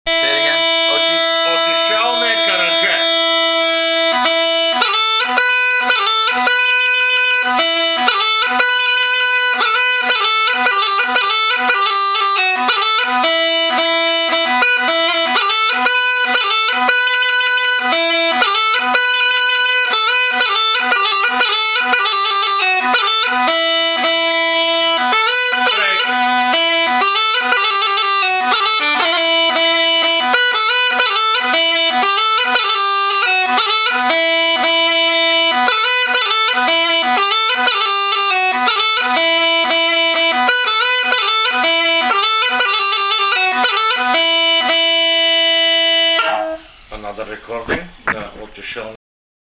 Say it again. Otišalne Karadže. Another recording, the Otišalne